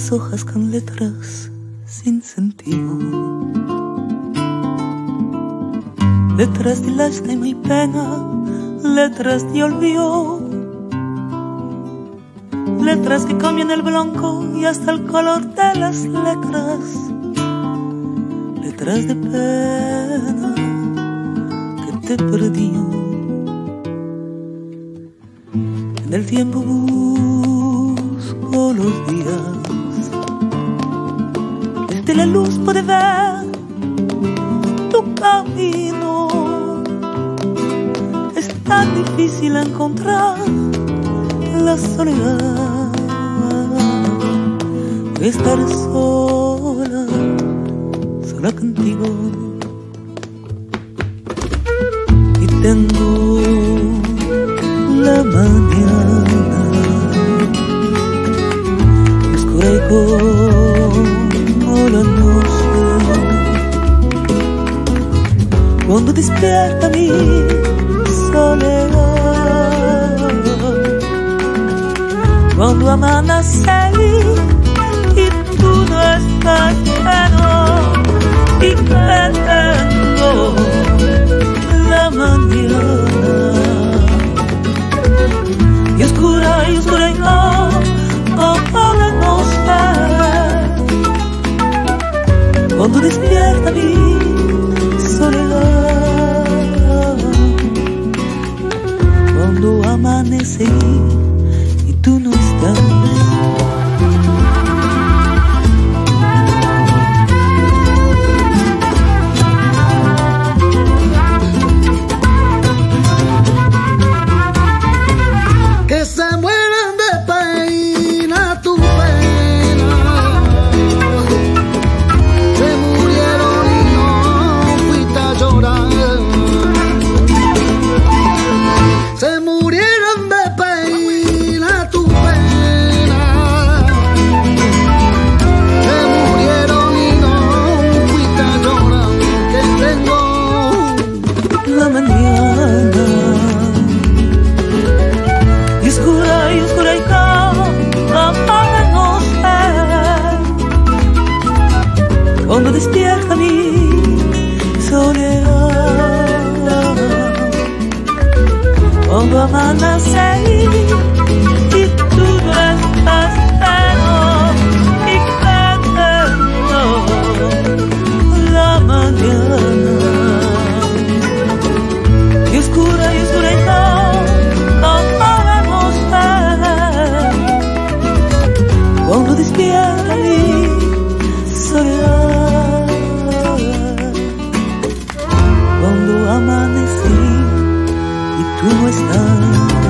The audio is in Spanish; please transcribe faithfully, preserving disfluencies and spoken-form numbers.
las hojas con letras sin sentido, letras de lástima y pena, letras de olvido, letras que cambian el blanco y hasta el color de las letras, letras de pena que te perdió. En el tiempo busco los días, desde la luz puede ver tu camino. Es tan difícil encontrar la soledad, estar sola, sola contigo. Y tengo la mañana oscura y como la noche, cuando despierta mi soledad, cuando amanece y tú no estás lleno, y que tengo la mañana y oscura y oscura y no como la noche, cuando despierta mi soledad, cuando amanece y tú no estás. Cuando despierta mi soledad, cuando amanece y tú no estás lleno, y que tengo la mañana y oscura y oscura y no como la noche, cuando despierta mi soledad, cuando amanecí y tú no estás.